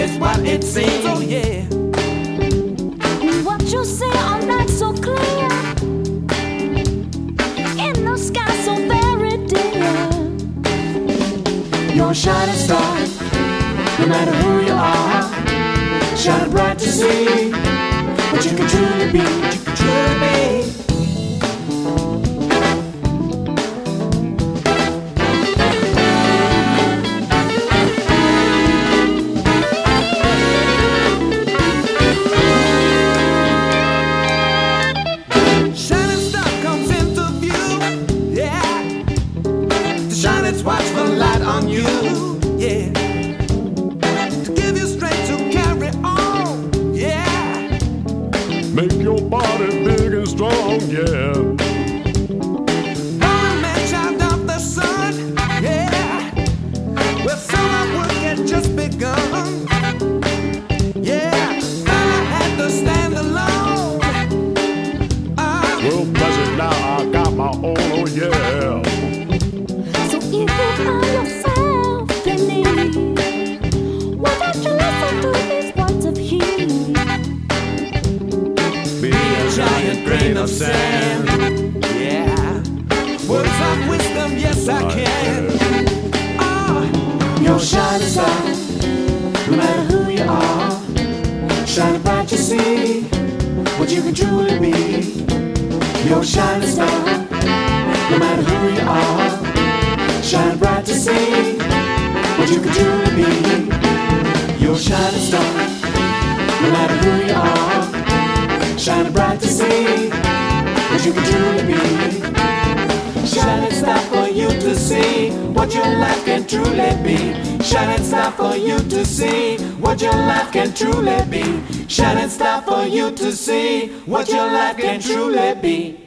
always what it seems. Oh yeah. What you say are not so clear. In the sky so very dear. You're a shining star, no matter who you are. Shining bright to see what you can truly be, what you can truly be. Watch the light on you, yeah. To give you strength to carry on, yeah. Make your body big and strong, yeah. Born man, child of the sun, yeah. Well, summer work had just begun, yeah. Thought I had to stand alone. Well, bless it, now I got my own, oh yeah. If you find yourself in need, why don't you listen to these words of healing? Be a giant grain of sand, yeah. Words of wisdom, yes I can. You're a shining star, no matter who you are. Shining bright you see what you can truly be. You're a shining star, no matter who you are. Shine bright to see what you can truly be. You're a shining star, no matter who you are. Shining bright to see what you can truly be. Shining star for you to see what your life can truly be. Shining star for you to see what your life can truly be. Shining star for you to see what your life can truly be.